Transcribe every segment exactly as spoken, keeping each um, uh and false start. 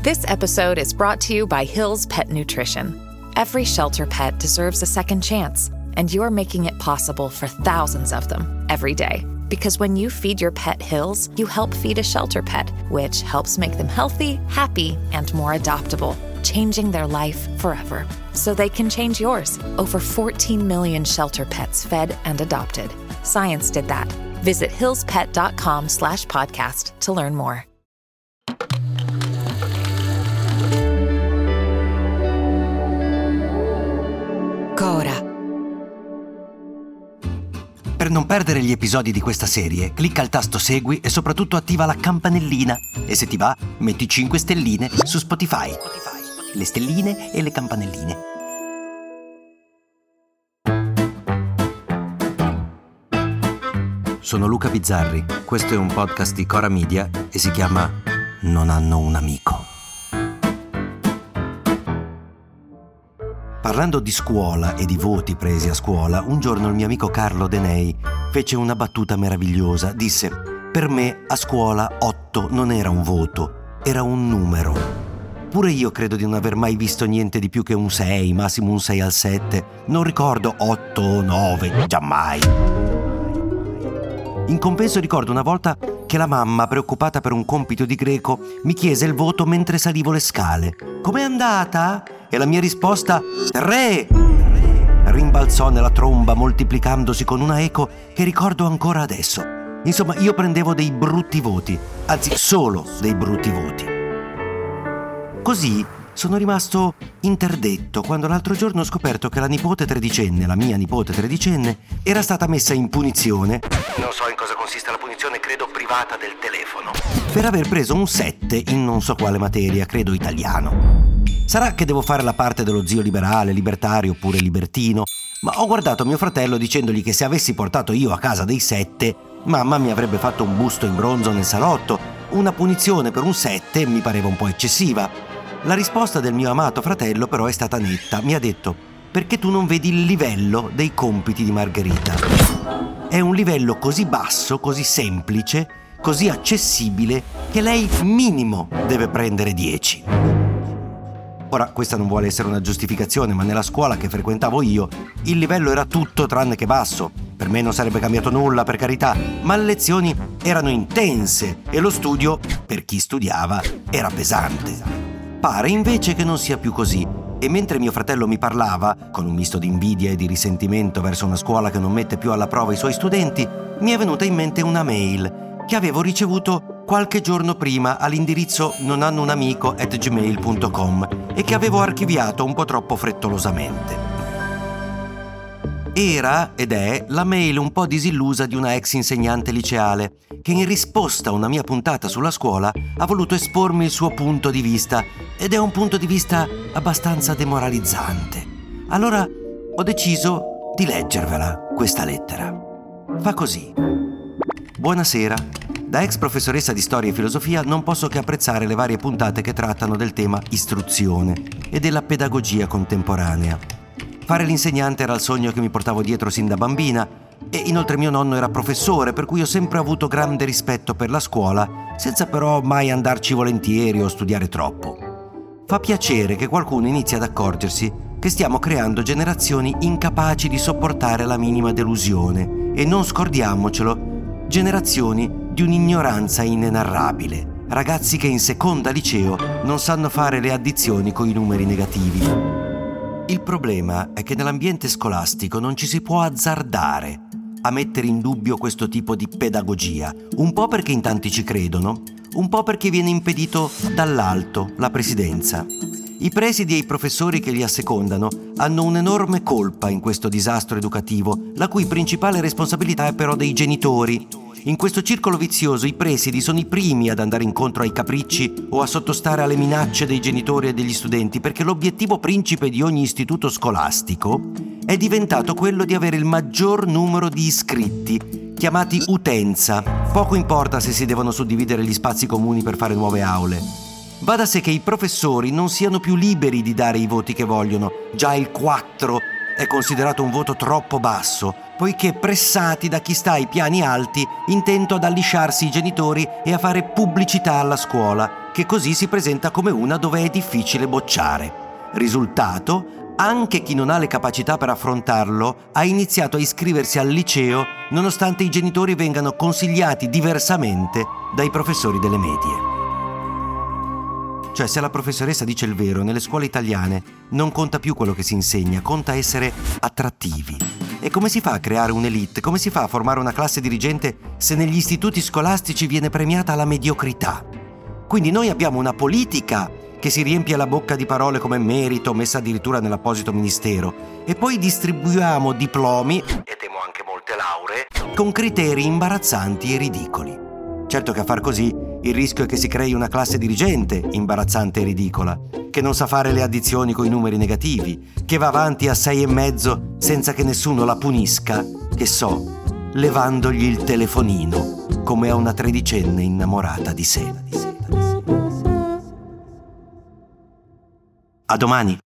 This episode is brought to you by Hill's Pet Nutrition. Every shelter pet deserves a second chance, and you're making it possible for thousands of them every day. Because when you feed your pet Hill's, you help feed a shelter pet, which helps make them healthy, happy, and more adoptable, changing their life forever. So they can change yours. Over fourteen million shelter pets fed and adopted. Science did that. Visit hillspet.com slash podcast to learn more. Cora. Per non perdere gli episodi di questa serie, clicca il tasto Segui e soprattutto attiva la campanellina. E se ti va, metti cinque stelline su Spotify. Le stelline e le campanelline. Sono Luca Bizzarri, questo è un podcast di Cora Media e si chiama Non hanno un amico. Parlando di scuola e di voti presi a scuola, un giorno il mio amico Carlo Denei fece una battuta meravigliosa. Disse: per me a scuola otto non era un voto, era un numero. Pure io credo di non aver mai visto niente di più che un sei, massimo un sei al sette. Non ricordo otto o nove, giammai. In compenso ricordo una volta che la mamma, preoccupata per un compito di greco, mi chiese il voto mentre salivo le scale. Com'è andata? E la mia risposta, tre! Rimbalzò nella tromba, moltiplicandosi con una eco che ricordo ancora adesso. Insomma, io prendevo dei brutti voti, anzi solo dei brutti voti. Così sono rimasto interdetto quando l'altro giorno ho scoperto che la nipote tredicenne, la mia nipote tredicenne, era stata messa in punizione. Non so in cosa consiste la punizione, credo privata del telefono. Per aver preso un sette in non so quale materia, credo italiano. Sarà che devo fare la parte dello zio liberale, libertario oppure libertino, ma ho guardato mio fratello dicendogli che se avessi portato io a casa dei sette, mamma mi avrebbe fatto un busto in bronzo nel salotto. Una punizione per un sette mi pareva un po' eccessiva. La risposta del mio amato fratello però è stata netta. Mi ha detto: perché tu non vedi il livello dei compiti di Margherita? È un livello così basso, così semplice, così accessibile che lei minimo deve prendere dieci. Ora, questa non vuole essere una giustificazione, ma nella scuola che frequentavo io il livello era tutto tranne che basso. Per me non sarebbe cambiato nulla, per carità, ma le lezioni erano intense e lo studio, per chi studiava, era pesante. Pare invece che non sia più così, e mentre mio fratello mi parlava, con un misto di invidia e di risentimento verso una scuola che non mette più alla prova i suoi studenti, mi è venuta in mente una mail che avevo ricevuto qualche giorno prima all'indirizzo nonhannounamico at gmail punto com e che avevo archiviato un po' troppo frettolosamente. Era ed è la mail un po' disillusa di una ex insegnante liceale che in risposta a una mia puntata sulla scuola ha voluto espormi il suo punto di vista, ed è un punto di vista abbastanza demoralizzante. Allora ho deciso di leggervela questa lettera. Fa così. Buonasera. Da ex professoressa di storia e filosofia non posso che apprezzare le varie puntate che trattano del tema istruzione e della pedagogia contemporanea. Fare l'insegnante era il sogno che mi portavo dietro sin da bambina, e inoltre mio nonno era professore, per cui ho sempre avuto grande rispetto per la scuola, senza però mai andarci volentieri o studiare troppo. Fa piacere che qualcuno inizi ad accorgersi che stiamo creando generazioni incapaci di sopportare la minima delusione, e non scordiamocelo, generazioni di un'ignoranza inenarrabile, ragazzi che in seconda liceo non sanno fare le addizioni coi numeri negativi. Il problema è che nell'ambiente scolastico non ci si può azzardare a mettere in dubbio questo tipo di pedagogia, un po' perché in tanti ci credono, un po' perché viene impedito dall'alto, la presidenza. I presidi e i professori che li assecondano hanno un'enorme colpa in questo disastro educativo, la cui principale responsabilità è però dei genitori. In questo circolo vizioso i presidi sono i primi ad andare incontro ai capricci o a sottostare alle minacce dei genitori e degli studenti, perché l'obiettivo principe di ogni istituto scolastico è diventato quello di avere il maggior numero di iscritti, chiamati utenza. Poco importa se si devono suddividere gli spazi comuni per fare nuove aule. Va da sé che i professori non siano più liberi di dare i voti che vogliono. Già il quattro è considerato un voto troppo basso, poiché pressati da chi sta ai piani alti, intento ad allisciarsi i genitori e a fare pubblicità alla scuola, che così si presenta come una dove è difficile bocciare. Risultato, anche chi non ha le capacità per affrontarlo ha iniziato a iscriversi al liceo nonostante i genitori vengano consigliati diversamente dai professori delle medie. Cioè, se la professoressa dice il vero, nelle scuole italiane non conta più quello che si insegna, conta essere attrattivi. E come si fa a creare un'elite? Come si fa a formare una classe dirigente se negli istituti scolastici viene premiata la mediocrità? Quindi noi abbiamo una politica che si riempie la bocca di parole come merito, messa addirittura nell'apposito ministero, e poi distribuiamo diplomi, e temo anche molte lauree, con criteri imbarazzanti e ridicoli. Certo che a far così il rischio è che si crei una classe dirigente imbarazzante e ridicola, che non sa fare le addizioni coi numeri negativi, che va avanti a sei e mezzo senza che nessuno la punisca, che so, levandogli il telefonino, come a una tredicenne innamorata di sé. A domani!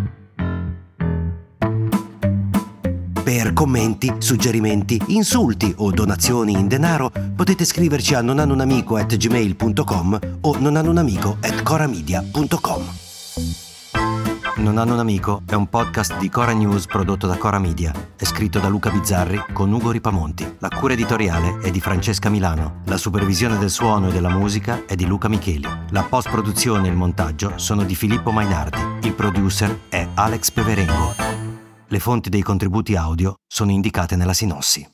Per commenti, suggerimenti, insulti o donazioni in denaro potete scriverci a nonhanunamico at gmail punto com o nonhanunamico at coramedia punto com. Non hanno un amico è un podcast di Cora News prodotto da Cora Media. È scritto da Luca Bizzarri con Ugo Ripamonti. La cura editoriale è di Francesca Milano. La supervisione del suono e della musica è di Luca Micheli. La post-produzione e il montaggio sono di Filippo Mainardi. Il producer è Alex Peverengo. Le fonti dei contributi audio sono indicate nella sinossi.